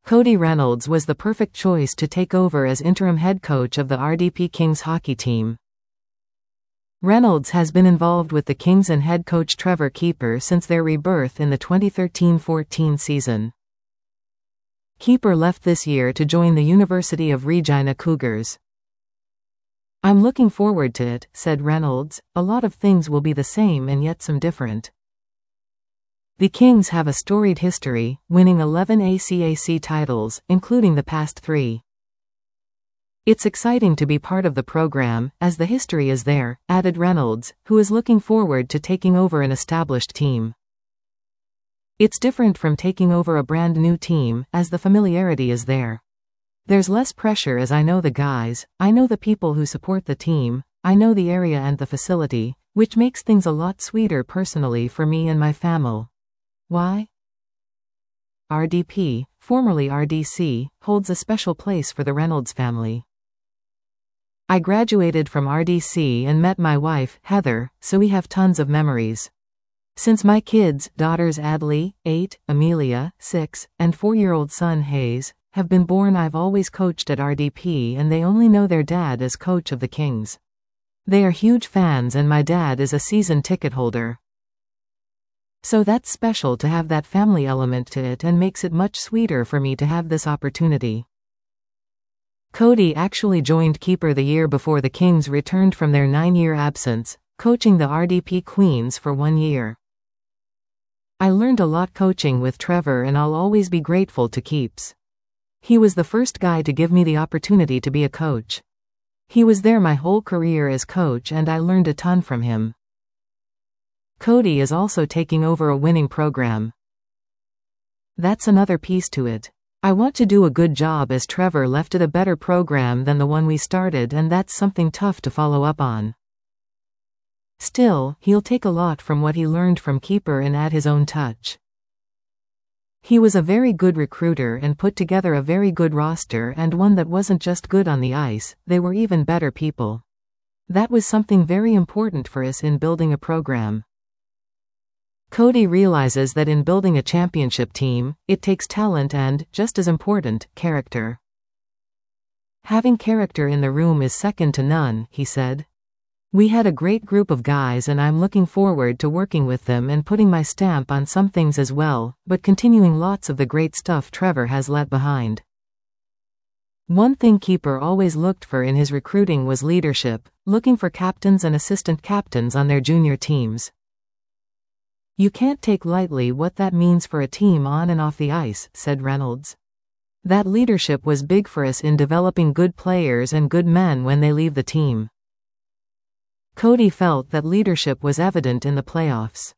Cody Reynolds was the perfect choice to take over as interim head coach of the RDP Kings hockey team. Reynolds has been involved with the Kings and head coach Trevor Keeper since their rebirth in the 2013-14 season. Keeper left this year to join the University of Regina Cougars. "I'm looking forward to it," said Reynolds. "A lot of things will be the same and yet some different." The Kings have a storied history, winning 11 ACAC titles, including the past 3. "It's exciting to be part of the program, as the history is there," added Reynolds, who is looking forward to taking over an established team. "It's different from taking over a brand new team, as the familiarity is there. There's less pressure as I know the guys, I know the people who support the team, I know the area and the facility, which makes things a lot sweeter personally for me and my family." Why? RDP, formerly RDC, holds a special place for the Reynolds family. "I graduated from RDC and met my wife, Heather, so we have tons of memories. Since my kids, daughters Adley, 8, Amelia, 6, and 4-year-old son Hayes, have been born, I've always coached at RDP and they only know their dad as coach of the Kings. They are huge fans and my dad is a season ticket holder. So that's special to have that family element to it and makes it much sweeter for me to have this opportunity." Cody actually joined Keeper the year before the Kings returned from their 9-year absence, coaching the RDP Queens for 1 year. "I learned a lot coaching with Trevor and I'll always be grateful to Keeps. He was the first guy to give me the opportunity to be a coach. He was there my whole career as coach and I learned a ton from him." Cody is also taking over a winning program. "That's another piece to it. I want to do a good job as Trevor left it a better program than the one we started and that's something tough to follow up on. Still, he'll take a lot from what he learned from Keeper and add his own touch. He was a very good recruiter and put together a very good roster and one that wasn't just good on the ice, they were even better people. That was something very important for us in building a program." Cody realizes that in building a championship team, it takes talent and, just as important, character. "Having character in the room is second to none," he said. "We had a great group of guys and I'm looking forward to working with them and putting my stamp on some things as well, but continuing lots of the great stuff Trevor has left behind." One thing Keeper always looked for in his recruiting was leadership, looking for captains and assistant captains on their junior teams. "You can't take lightly what that means for a team on and off the ice," said Reynolds. "That leadership was big for us in developing good players and good men when they leave the team." Cody felt that leadership was evident in the playoffs.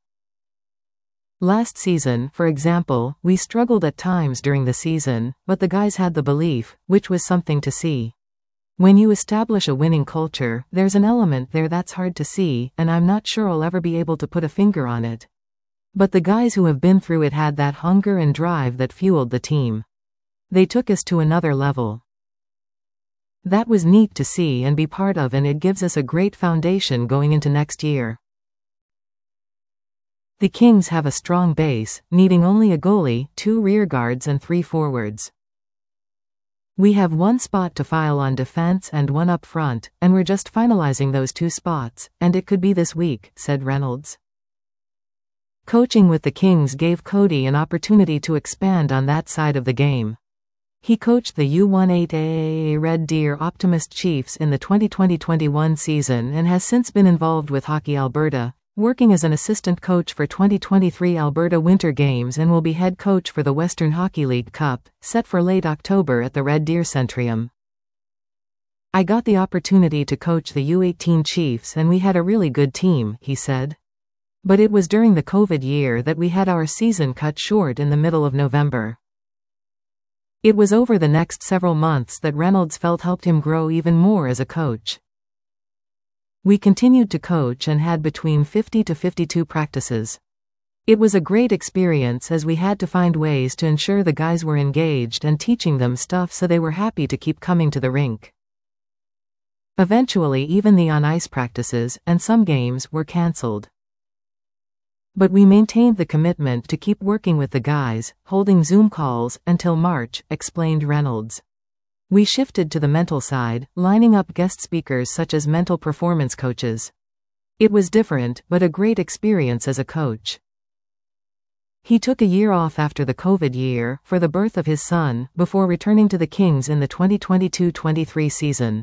"Last season, for example, we struggled at times during the season, but the guys had the belief, which was something to see. When you establish a winning culture, there's an element there that's hard to see, and I'm not sure I'll ever be able to put a finger on it. But the guys who have been through it had that hunger and drive that fueled the team. They took us to another level. That was neat to see and be part of and it gives us a great foundation going into next year." The Kings have a strong base, needing only a goalie, 2 rearguards and 3 forwards. "We have 1 spot to file on defense and 1 up front, and we're just finalizing those 2 spots, and it could be this week," said Reynolds. Coaching with the Kings gave Cody an opportunity to expand on that side of the game. He coached the U18 Red Deer Optimist Chiefs in the 2020-21 season and has since been involved with Hockey Alberta, working as an assistant coach for 2023 Alberta Winter Games and will be head coach for the Western Hockey League Cup, set for late October at the Red Deer Centrium. "I got the opportunity to coach the U18 Chiefs and we had a really good team," he said. "But it was during the COVID year that we had our season cut short in the middle of November." It was over the next several months that Reynolds felt helped him grow even more as a coach. "We continued to coach and had between 50 to 52 practices. It was a great experience as we had to find ways to ensure the guys were engaged and teaching them stuff so they were happy to keep coming to the rink. Eventually even the on-ice practices, and some games, were cancelled. But we maintained the commitment to keep working with the guys, holding Zoom calls, until March, explained Reynolds. We shifted to the mental side, lining up guest speakers such as mental performance coaches. It was different, but a great experience as a coach. He took a year off after the COVID year, for the birth of his son, before returning to the Kings in the 2022-23 season.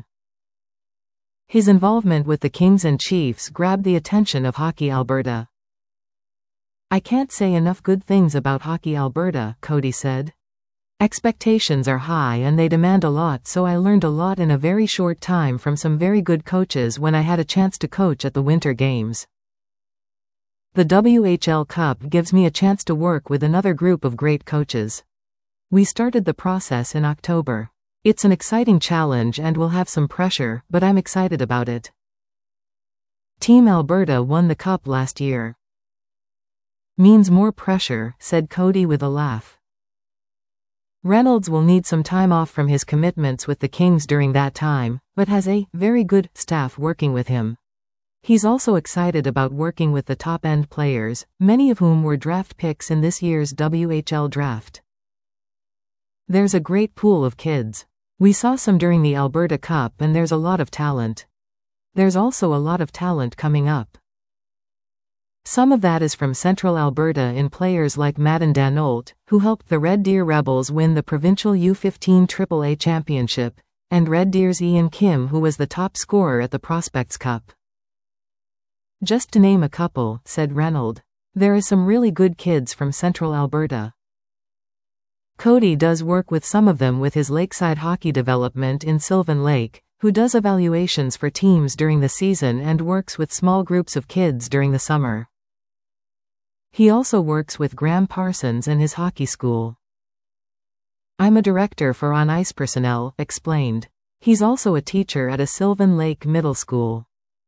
His involvement with the Kings and Chiefs grabbed the attention of Hockey Alberta. "I can't say enough good things about Hockey Alberta," Cody said. "Expectations are high and they demand a lot, so I learned a lot in a very short time from some very good coaches when I had a chance to coach at the Winter Games. The WHL Cup gives me a chance to work with another group of great coaches. We started the process in October. It's an exciting challenge and will have some pressure, but I'm excited about it." Team Alberta won the cup last year. "Means more pressure," said Cody with a laugh. Reynolds will need some time off from his commitments with the Kings during that time, but has a very good staff working with him. He's also excited about working with the top-end players, many of whom were draft picks in this year's WHL draft. "There's a great pool of kids. We saw some during the Alberta Cup and there's a lot of talent. There's also a lot of talent coming up. Some of that is from Central Alberta in players like Madden Danault, who helped the Red Deer Rebels win the provincial U15 AAA championship, and Red Deer's Ian Kim, who was the top scorer at the Prospects Cup. Just to name a couple," said Reynolds. "There is some really good kids from Central Alberta." Cody does work with some of them with his Lakeside Hockey Development in Sylvan Lake, who does evaluations for teams during the season and works with small groups of kids during the summer. He also works with Graham Parsons and his hockey school. "I'm a director for on-ice personnel," explained. He's also a teacher at a Sylvan Lake middle school.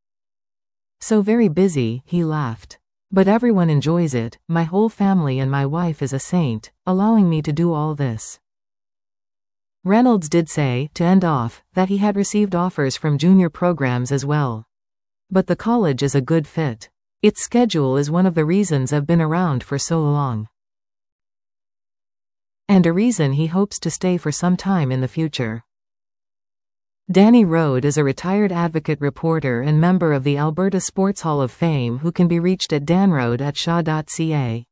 "So very busy," he laughed. "But everyone enjoys it. My whole family and my wife is a saint, allowing me to do all this." Reynolds did say, to end off, that he had received offers from junior programs as well. "But the college is a good fit. Its schedule is one of the reasons I've been around for so long. And a reason he hopes to stay for some time in the future." Danny Rode is a retired advocate reporter and member of the Alberta Sports Hall of Fame who can be reached at danrode@shaw.ca.